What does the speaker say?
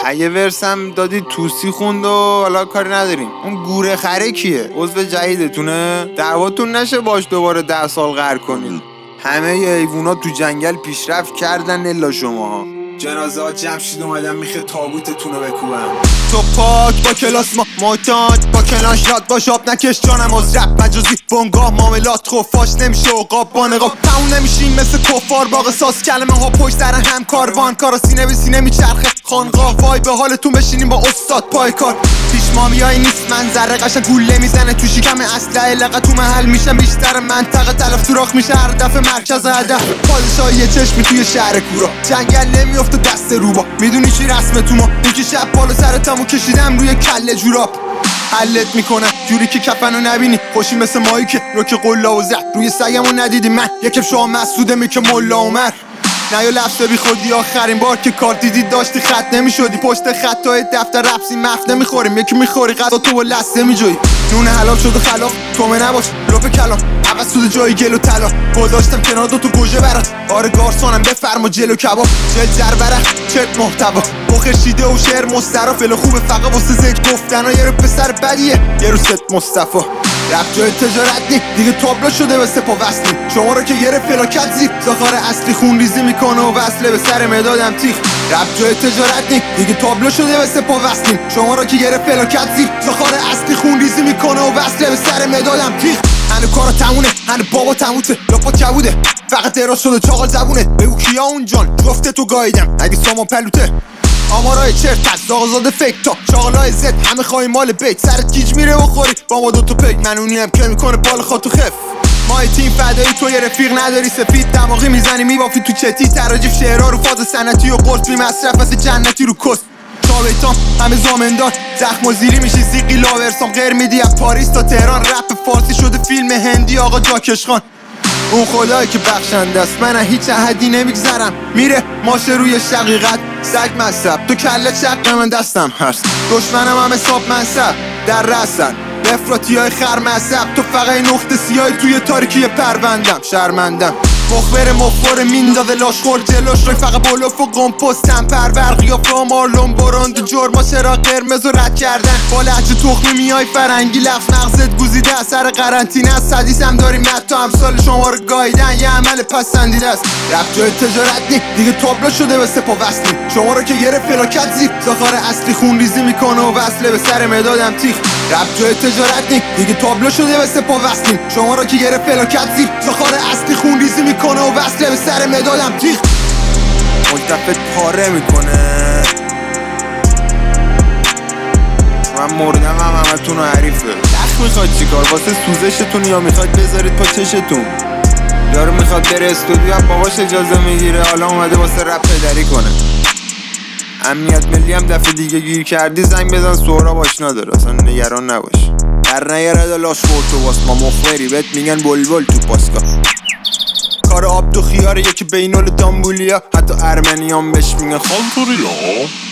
یه ورسم دادی توسی خوند و حالا کاری نداریم. اون گوره خره کیه؟ عضو جدیدتونه؟ دعواتون نشه باش دوباره 10 سال قهر کنید. همه ی حیوونا تو جنگل پیشرفت کردن الا شماها. جنازه ها جمشید اومدن میخه تابوتتون رو بکوبم. تو پاک با کلاس معتاد با کلاش یاد باش آب نکش جانم از رپ مجازی بنگاه معاملات خفاش نمیشه عقاب با نقاب تموم نمیشیم مثل کفار با قصاص کلمه ها پشت سر هم کاروان کارا سینه به سینه میچرخه خانقاه وای به حالتون بشینیم با استاد پای کار پیش مامیایی نیست منظره قشنگ گوله میزنه تو شکم اسلحه لقا تو محل میشم بیشتر منطقه تلف سوراخ میشه هر دفعه مرکز هدف پادشاهی چشمی توی شهر کورا جنگل نمیافته دست روبا میدونی چی رسمه تو ما یکی شب بالا سرتمو کشیدم روی کله جوراب حلت میکنم جوری که کفنو نبینی خوشی مثل مایی که روک قلا و زد روی سگمو ندیدی من یکم شما مسعوده می که ملا عمر نه یا لفظ بی خودی آخرین بار که کار دیدی داشتی خط نمیشدی پشت خطای دفتر رپسی مفت نمیخوریم یکی میخوری غذا تو با لسته میجوی نون حلال شد و خلاف تومه نباش لپ کلام عوض سود جای گل و طلا گذاشتم کنار دو تو گوجه برات آره گارسونم بفرما جلو کباب جل جربره چت محتوا بخیر شیده و شعر مسترا فل خوبه فقط واسه زج گفتن یه رو پسر بدیه یه رو ست مصطفی رپ جای تجارت نی دیگه تابلو شده به سپا وصلی شما رو که گرفت فلاکت زیر زخار اصلی خون ریزی میکنه و وصله به سر مدادم تیخ رپ جای تجارت نی دیگه تابلو شده به سپا وصلی شما رو که گرفت فلاکت زیر زخار اصلی خون ریزی میکنه و وصله به سر مدادم تیخ هنو کارا تمونه هنو بابا تموته لاپا کبوده فقط دراز شده چاقال زبونه بگو کیا اون جان جفته تو گاییدم اگه سامان پلوته آمارای چرت از زاغزاده فیک تا شاغلای زد همه خواهی مال بیت سرت گیج میره و خوری با ما دوتا پیک منونی هم که میکنه بال خاطو خف مای تیم فدایی تو یه رفیق نداری سفید دماغی میزنی میبافی تو چتی تراجیف شعرها رو فاز سنتی و قرص بی مصرف مثل جنتی رو کست چاویتام همه زامندار زخم و زیری میشی زیقی لاورسام غیر میدی از پاریس تا تهران رپ فارسی شده فیلم هندی آقا جاکش خان اون خدایی که بخشنده است من هیچ احدی نمیگذرم میره ماشه روی شقیقت سگ مصب تو کله چق من دستم هست دشمنم هم حساب منصب در رسن افراطی های خرمصب تو فقط نقطه سیاهی توی تاریکی پروندم شرمندم مخبر میندازه لاشخور جلوش روی فقط بلوف و قمپستم پرور قیافه و مارلون براند جرما چرا قرمز و رد کردن با لحجه تخمی میای فرنگی لفظ مغزت گوزیده اثر قرنطینه است حدیث هم داریم حتی امثال شما رو گاییدن یه عمل پسندیده است رپ جای تجارت نی دیگه تابلو شده به سپا وصلی شما رو که گرفت فلاکت زیر زخار اصلی خون ریزی میکنه و وصله به سر مدادم تیخ رپ جای تجارت نی دیگه تابلو شده به سپا وصلی شما رو که گرفت فلاکت زیر زخار اصلی خون ریزی میکنه و وصله به سر مدادم تیخ ملتفت پاره میکنه من مردم هم همتون رو حریفه دخ میخواد چیکار واسه سوزشتون یا میخواد بذارید پا چشتون یارو میخواد بره استودیو هم باباش اجازه میگیره حالا اومده واسه رپ پدری کنه امنیت ملی هم دفعه دیگه گیر کردی زنگ بزن سهراب آشنا داره اصلا نگران نباش در نیاره لاش فورتو واس ما مخبری بهت میگن بلبل تو پاسکا کار آب تو خیاره یکی بینال دامبولیا حتی ارمنیان بهش میگن خانتوریلا